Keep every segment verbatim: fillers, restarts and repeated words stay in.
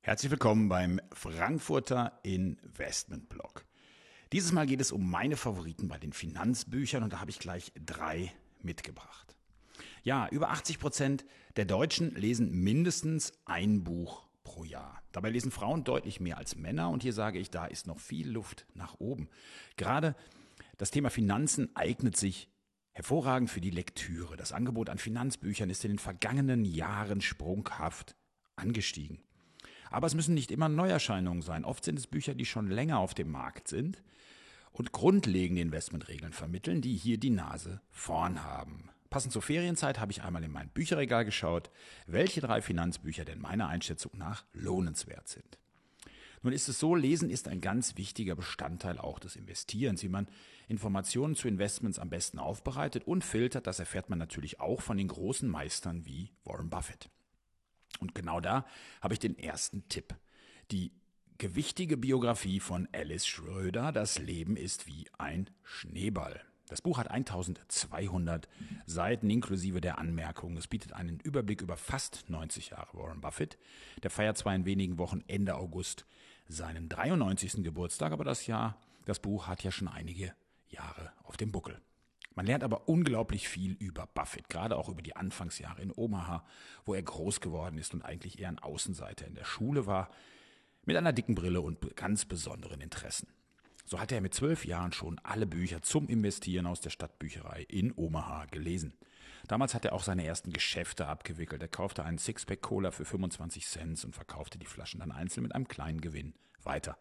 Herzlich willkommen beim Frankfurter Investmentblog. Dieses Mal geht es um meine Favoriten bei den Finanzbüchern und da habe ich gleich drei mitgebracht. Ja, über achtzig Prozent der Deutschen lesen mindestens ein Buch pro Jahr. Dabei lesen Frauen deutlich mehr als Männer und hier sage ich, da ist noch viel Luft nach oben. Gerade das Thema Finanzen eignet sich hervorragend für die Lektüre. Das Angebot an Finanzbüchern ist in den vergangenen Jahren sprunghaft angestiegen. Aber es müssen nicht immer Neuerscheinungen sein. Oft sind es Bücher, die schon länger auf dem Markt sind und grundlegende Investmentregeln vermitteln, die hier die Nase vorn haben. Passend zur Ferienzeit habe ich einmal in mein Bücherregal geschaut, welche drei Finanzbücher denn meiner Einschätzung nach lohnenswert sind. Nun ist es so, Lesen ist ein ganz wichtiger Bestandteil auch des Investierens. Wie man Informationen zu Investments am besten aufbereitet und filtert, das erfährt man natürlich auch von den großen Meistern wie Warren Buffett. Und genau da habe ich den ersten Tipp. Die gewichtige Biografie von Alice Schröder, Das Leben ist wie ein Schneeball. Das Buch hat eintausendzweihundert Seiten inklusive der Anmerkungen. Es bietet einen Überblick über fast neunzig Jahre Warren Buffett. Der feiert zwar in wenigen Wochen Ende August seinen dreiundneunzigsten Geburtstag, aber das Jahr, das Buch hat ja schon einige Jahre auf dem Buckel. Man lernt aber unglaublich viel über Buffett, gerade auch über die Anfangsjahre in Omaha, wo er groß geworden ist und eigentlich eher ein Außenseiter in der Schule war, mit einer dicken Brille und ganz besonderen Interessen. So hatte er mit zwölf Jahren schon alle Bücher zum Investieren aus der Stadtbücherei in Omaha gelesen. Damals hat er auch seine ersten Geschäfte abgewickelt. Er kaufte einen Sixpack Cola für fünfundzwanzig Cent und verkaufte die Flaschen dann einzeln mit einem kleinen Gewinn weiter.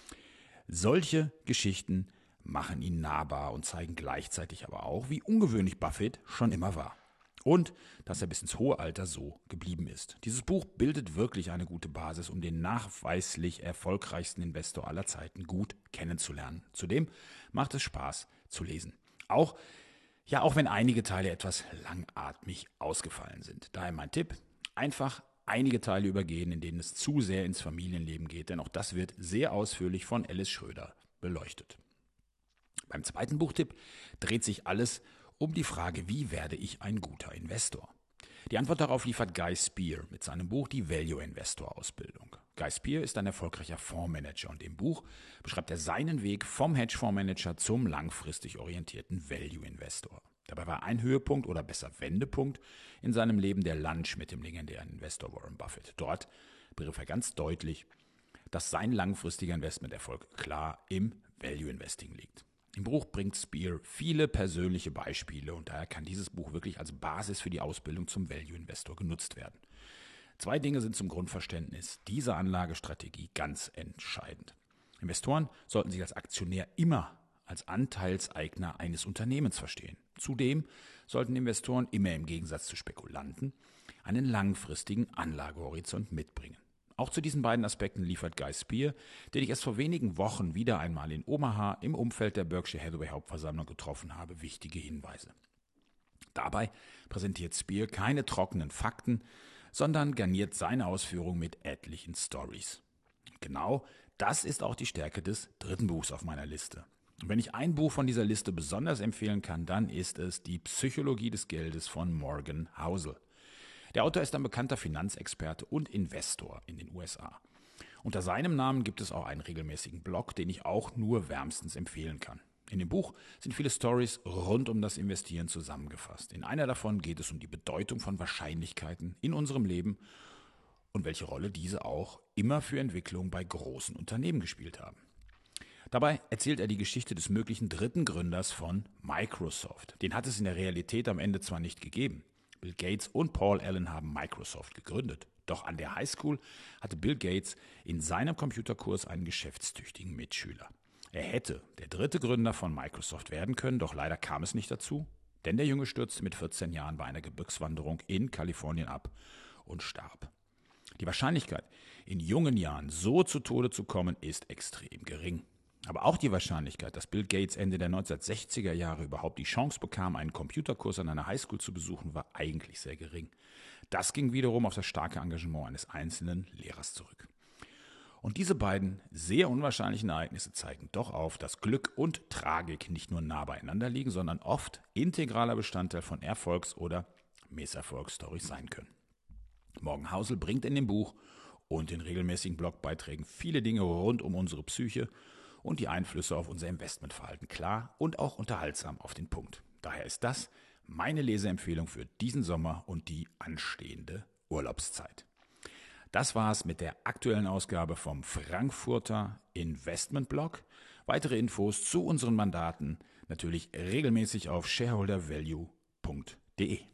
Solche Geschichten machen ihn nahbar und zeigen gleichzeitig aber auch, wie ungewöhnlich Buffett schon immer war. Und dass er bis ins hohe Alter so geblieben ist. Dieses Buch bildet wirklich eine gute Basis, um den nachweislich erfolgreichsten Investor aller Zeiten gut kennenzulernen. Zudem macht es Spaß zu lesen. Auch, ja, auch wenn einige Teile etwas langatmig ausgefallen sind. Daher mein Tipp, einfach einige Teile übergehen, in denen es zu sehr ins Familienleben geht, denn auch das wird sehr ausführlich von Alice Schröder beleuchtet. Beim zweiten Buchtipp dreht sich alles um die Frage, wie werde ich ein guter Investor? Die Antwort darauf liefert Guy Spier mit seinem Buch Die Value Investor Ausbildung. Guy Spier ist ein erfolgreicher Fondsmanager und im Buch beschreibt er seinen Weg vom Hedgefondsmanager zum langfristig orientierten Value Investor. Dabei war ein Höhepunkt oder besser Wendepunkt in seinem Leben der Lunch mit dem legendären Investor Warren Buffett. Dort begriff er ganz deutlich, dass sein langfristiger Investmenterfolg klar im Value Investing liegt. Im Buch bringt Spier viele persönliche Beispiele und daher kann dieses Buch wirklich als Basis für die Ausbildung zum Value Investor genutzt werden. Zwei Dinge sind zum Grundverständnis dieser Anlagestrategie ganz entscheidend. Investoren sollten sich als Aktionär immer als Anteilseigner eines Unternehmens verstehen. Zudem sollten Investoren immer im Gegensatz zu Spekulanten einen langfristigen Anlagehorizont mitbringen. Auch zu diesen beiden Aspekten liefert Guy Spier, den ich erst vor wenigen Wochen wieder einmal in Omaha im Umfeld der Berkshire Hathaway Hauptversammlung getroffen habe, wichtige Hinweise. Dabei präsentiert Spier keine trockenen Fakten, sondern garniert seine Ausführungen mit etlichen Stories. Genau das ist auch die Stärke des dritten Buchs auf meiner Liste. Und wenn ich ein Buch von dieser Liste besonders empfehlen kann, dann ist es Die Psychologie des Geldes von Morgan Housel. Der Autor ist ein bekannter Finanzexperte und Investor in den U S A. Unter seinem Namen gibt es auch einen regelmäßigen Blog, den ich auch nur wärmstens empfehlen kann. In dem Buch sind viele Stories rund um das Investieren zusammengefasst. In einer davon geht es um die Bedeutung von Wahrscheinlichkeiten in unserem Leben und welche Rolle diese auch immer für Entwicklung bei großen Unternehmen gespielt haben. Dabei erzählt er die Geschichte des möglichen dritten Gründers von Microsoft. Den hat es in der Realität am Ende zwar nicht gegeben. Bill Gates und Paul Allen haben Microsoft gegründet. Doch an der Highschool hatte Bill Gates in seinem Computerkurs einen geschäftstüchtigen Mitschüler. Er hätte der dritte Gründer von Microsoft werden können, doch leider kam es nicht dazu, denn der Junge stürzte mit vierzehn Jahren bei einer Gebirgswanderung in Kalifornien ab und starb. Die Wahrscheinlichkeit, in jungen Jahren so zu Tode zu kommen, ist extrem gering. Aber auch die Wahrscheinlichkeit, dass Bill Gates Ende der neunzehnhundertsechziger Jahre überhaupt die Chance bekam, einen Computerkurs an einer Highschool zu besuchen, war eigentlich sehr gering. Das ging wiederum auf das starke Engagement eines einzelnen Lehrers zurück. Und diese beiden sehr unwahrscheinlichen Ereignisse zeigen doch auf, dass Glück und Tragik nicht nur nah beieinander liegen, sondern oft integraler Bestandteil von Erfolgs- oder Misserfolgsstories sein können. Morgan Housel bringt in dem Buch und in regelmäßigen Blogbeiträgen viele Dinge rund um unsere Psyche und die Einflüsse auf unser Investmentverhalten klar und auch unterhaltsam auf den Punkt. Daher ist das meine Leseempfehlung für diesen Sommer und die anstehende Urlaubszeit. Das war's mit der aktuellen Ausgabe vom Frankfurter Investmentblog. Weitere Infos zu unseren Mandaten natürlich regelmäßig auf shareholdervalue punkt de.